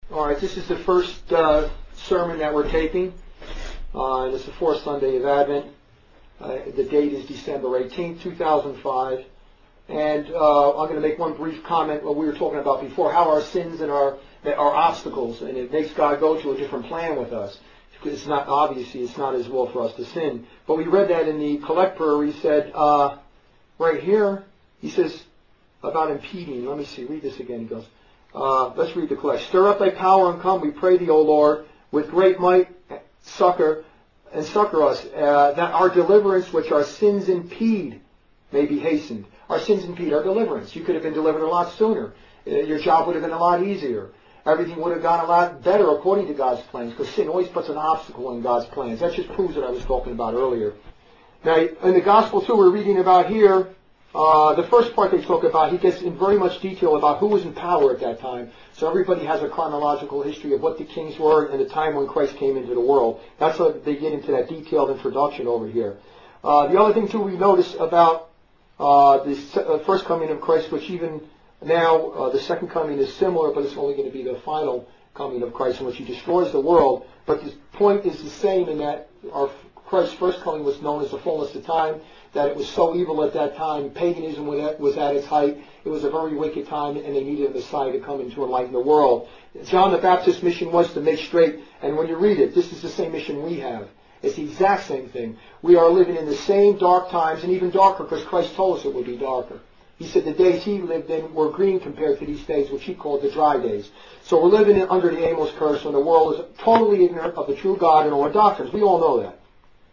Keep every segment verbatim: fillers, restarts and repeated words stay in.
All right, this is the first uh, sermon that we're taping, uh, and it's the fourth Sunday of Advent. Uh, the date is December eighteenth, two thousand five, and uh, I'm going to make one brief comment what we were talking about before, how our sins and our our obstacles, and it makes God go to a different plan with us. It's not, obviously, it's not His will for us to sin. But we read that in the collect prayer. He said, uh, right here, he says about impeding. Let me see, read this again. He goes, Uh, let's read the collect. Stir up thy power and come, we pray thee, O Lord, with great might, succor, and succor us, uh, that our deliverance, which our sins impede, may be hastened. Our sins impede our deliverance. You could have been delivered a lot sooner. Uh, your job would have been a lot easier. Everything would have gone a lot better according to God's plans, because sin always puts an obstacle in God's plans. That just proves what I was talking about earlier. Now, in the gospel, too, we're reading about here, Uh, the first part they talk about, he gets in very much detail about who was in power at that time. So everybody has a chronological history of what the kings were and the time when Christ came into the world. That's how they get into that detailed introduction over here. Uh, the other thing, too, we notice about uh, the uh, first coming of Christ, which even now uh, the second coming is similar, but it's only going to be the final coming of Christ in which he destroys the world. But the point is the same in that our Christ's first coming was known as the fullness of time, that it was so evil at that time. Paganism was at its height. It was a very wicked time, and they needed a Messiah to come in to enlighten the world. John the Baptist's mission was to make straight, and when you read it, this is the same mission we have. It's the exact same thing. We are living in the same dark times, and even darker, because Christ told us it would be darker. He said the days he lived in were green compared to these days, which he called the dry days. So we're living in, under the Amos curse, when the world is totally ignorant of the true God and all our doctrines. We all know that.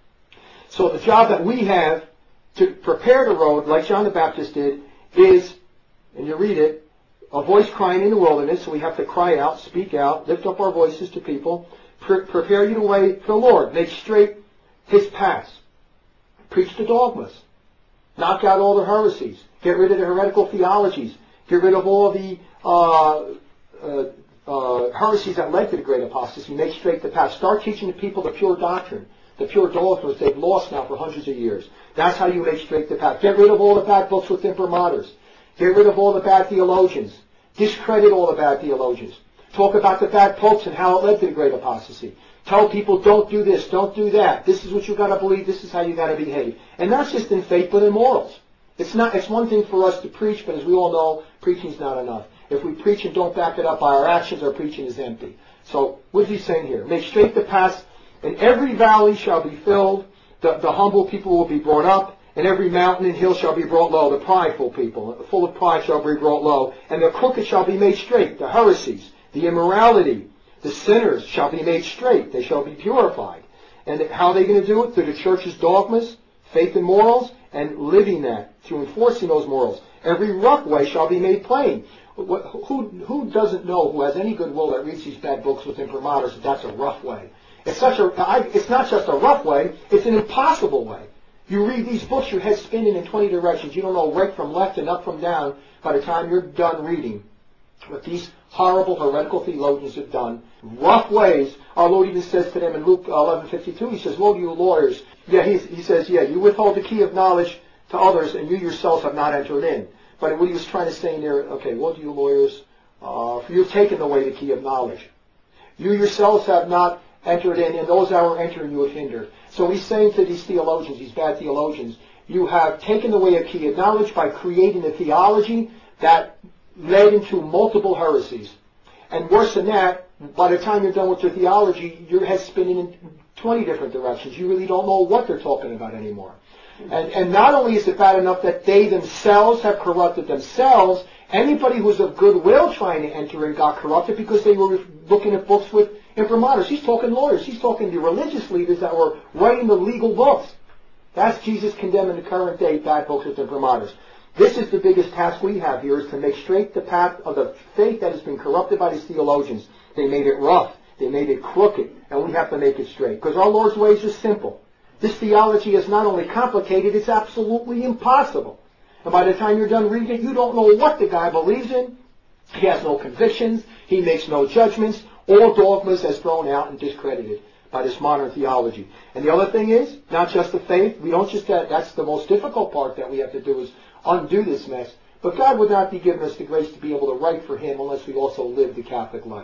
So the job that we have to prepare the road, like John the Baptist did, is, and you read it, a voice crying in the wilderness, so we have to cry out, speak out, lift up our voices to people, pre- prepare you the way for the Lord, make straight His paths, preach the dogmas, knock out all the heresies, get rid of the heretical theologies, get rid of all the uh, uh, uh, heresies that led to the great apostasy, make straight the path, start teaching the people the pure doctrine, the pure dogmas they've lost now for hundreds of years. That's how you make straight the path. Get rid of all the bad books with imprimatories. Get rid of all the bad theologians. Discredit all the bad theologians. Talk about the bad popes and how it led to the great apostasy. Tell people, don't do this, don't do that. This is what you've got to believe. This is how you've got to behave. And not just in faith, but in morals. It's not. It's one thing for us to preach, but as we all know, preaching is not enough. If we preach and don't back it up by our actions, our preaching is empty. So what is he saying here? Make straight the path, and every valley shall be filled. The, the humble people will be brought up, and every mountain and hill shall be brought low. The prideful people, full of pride, shall be brought low. And the crooked shall be made straight. The heresies, the immorality, the sinners shall be made straight. They shall be purified. And how are they going to do it? Through the church's dogmas, faith and morals, and living that, through enforcing those morals. Every rough way shall be made plain. Who, who doesn't know, who has any goodwill that reads these bad books with imprimaturs, that that's a rough way? It's such a, it's not just a rough way, it's an impossible way. You read these books, your head's spinning in twenty directions. You don't know right from left and up from down by the time you're done reading what these horrible heretical theologians have done. Rough ways. Our Lord even says to them in Luke eleven fifty-two, He says, woe to you lawyers. Yeah, he's, he says, yeah, you withhold the key of knowledge to others, and you yourselves have not entered in. But what he was trying to say in there, okay, woe to you lawyers, uh, for you've taken away the key of knowledge. You yourselves have not entered in, and those that were entering you have hindered. So he's saying to these theologians, these bad theologians, you have taken away a key of knowledge by creating a theology that led into multiple heresies. And worse than that, by the time you're done with your theology, your head's spinning in twenty different directions. You really don't know what they're talking about anymore. And, and not only is it bad enough that they themselves have corrupted themselves, anybody who's of goodwill trying to enter in got corrupted because they were looking at books with imprimaturs. He's talking lawyers. He's talking the religious leaders that were writing the legal books. That's Jesus condemning the current day bad books with imprimaturs. This is the biggest task we have here, is to make straight the path of the faith that has been corrupted by these theologians. They made it rough. They made it crooked. And we have to make it straight. Because our Lord's ways are simple. This theology is not only complicated, it's absolutely impossible. And by the time you're done reading it, you don't know what the guy believes in. He has no convictions. He makes no judgments. All dogmas as thrown out and discredited by this modern theology. And the other thing is, not just the faith. We don't just that. That's the most difficult part that we have to do, is undo this mess. But God would not be giving us the grace to be able to write for Him unless we also live the Catholic life.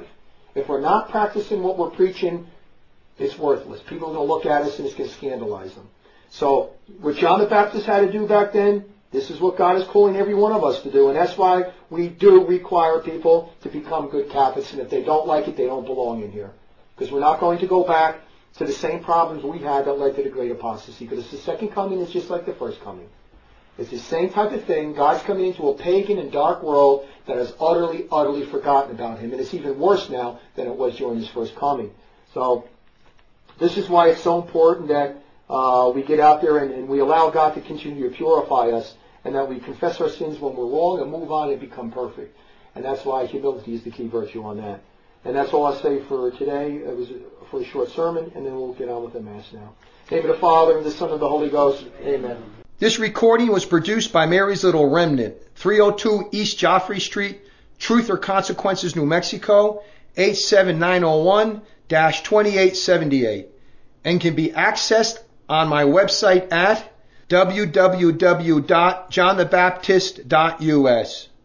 If we're not practicing what we're preaching, it's worthless. People are going to look at us and it's going to scandalize them. So what John the Baptist had to do back then, this is what God is calling every one of us to do. And that's why we do require people to become good Catholics. And if they don't like it, they don't belong in here. Because we're not going to go back to the same problems we had that led to the great apostasy. Because the second coming is just like the first coming. It's the same type of thing. God's coming into a pagan and dark world that has utterly, utterly forgotten about Him. And it's even worse now than it was during His first coming. So this is why it's so important that uh, we get out there and, and we allow God to continue to purify us, and that we confess our sins when we're wrong and move on and become perfect. And that's why humility is the key virtue on that. And that's all I'll say for today. It was for a short sermon, and then we'll get on with the Mass now. In the name of the Father, and the Son, and the Holy Ghost. Amen. This recording was produced by Mary's Little Remnant, three oh two East Joffrey Street, Truth or Consequences, New Mexico, eight seven nine oh one dash twenty-eight seventy-eight, and can be accessed on my website at w w w dot john the baptist dot u s.